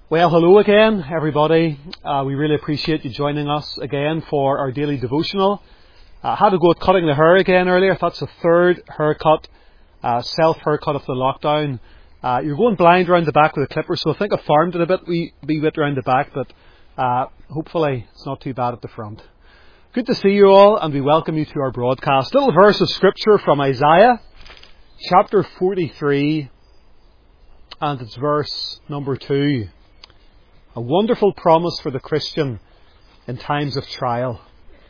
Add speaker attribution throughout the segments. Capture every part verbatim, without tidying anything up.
Speaker 1: Well, hello again, everybody. Uh, we really appreciate you joining us again for our daily devotional. I uh, had to go at cutting the hair again earlier. That's the third haircut, uh, self-haircut of the lockdown. Uh, you're going blind around the back with a clipper, so I think I farmed it a bit, wee, wee bit around the back, but uh, hopefully it's not too bad at the front. Good to see you all, and we welcome you to our broadcast. Little verse of scripture from Isaiah, chapter forty-three, and it's verse number two. A wonderful promise for the Christian in times of trial.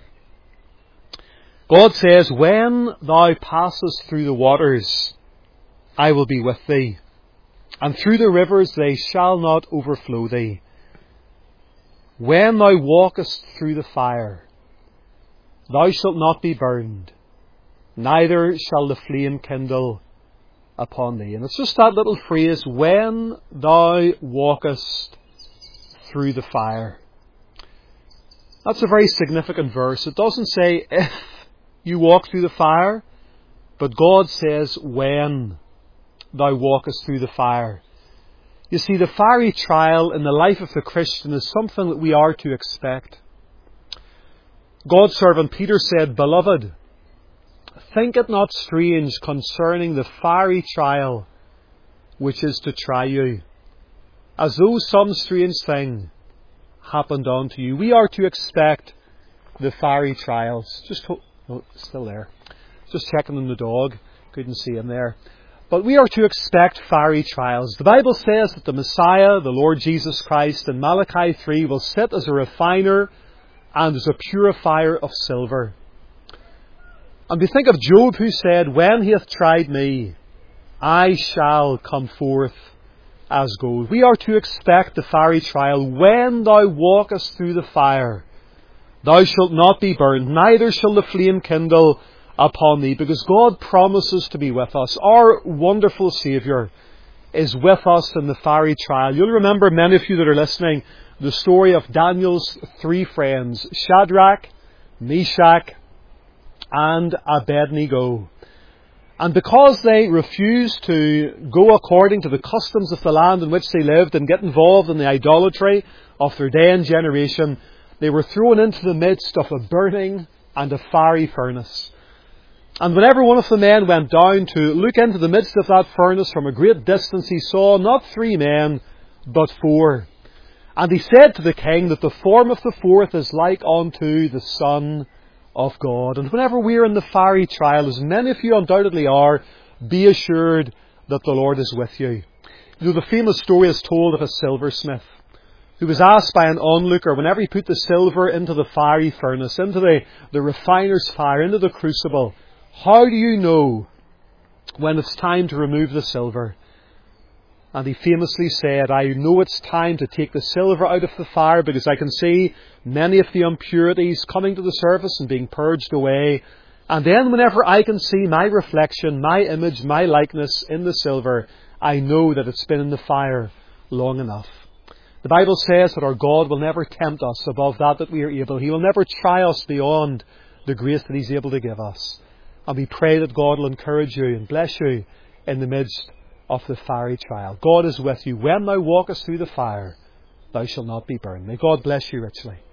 Speaker 1: God says, "When thou passest through the waters, I will be with thee, and through the rivers they shall not overflow thee. When thou walkest through the fire, thou shalt not be burned, neither shall the flame kindle upon thee." And it's just that little phrase, "when thou walkest through the fire." That's a very significant verse. It doesn't say if you walk through the fire, but God says when thou walkest through the fire. You see, the fiery trial in the life of the Christian is something that we are to expect. God's servant Peter said, "Beloved, think it not strange concerning the fiery trial which is to try you, as though some strange thing happened unto you." We are to expect the fiery trials. Just ho- oh, still there. Just checking on the dog. Couldn't see him there. But we are to expect fiery trials. The Bible says that the Messiah, the Lord Jesus Christ, in Malachi three will sit as a refiner and as a purifier of silver. And we think of Job, who said, "When he hath tried me, I shall come forth as gold." We are to expect the fiery trial. "When thou walkest through the fire, thou shalt not be burned, neither shall the flame kindle upon thee," because God promises to be with us. Our wonderful Saviour is with us in the fiery trial. You'll remember, many of you that are listening, the story of Daniel's three friends, Shadrach, Meshach, and Abednego. And because they refused to go according to the customs of the land in which they lived and get involved in the idolatry of their day and generation, they were thrown into the midst of a burning and a fiery furnace. And whenever one of the men went down to look into the midst of that furnace from a great distance, he saw not three men, but four. And he said to the king that the form of the fourth is like unto the Son of God. And whenever we are in the fiery trial, as many of you undoubtedly are, be assured that the Lord is with you. You know, the famous story is told of a silversmith who was asked by an onlooker, whenever he put the silver into the fiery furnace, into the, the refiner's fire, into the crucible, "How do you know when it's time to remove the silver?" And he famously said, "I know it's time to take the silver out of the fire because I can see many of the impurities coming to the surface and being purged away. And then whenever I can see my reflection, my image, my likeness in the silver, I know that it's been in the fire long enough." The Bible says that our God will never tempt us above that that we are able. He will never try us beyond the grace that He's able to give us. And we pray that God will encourage you and bless you in the midst of the fiery trial. God is with you. "When thou walkest through the fire, thou shalt not be burned." May God bless you richly.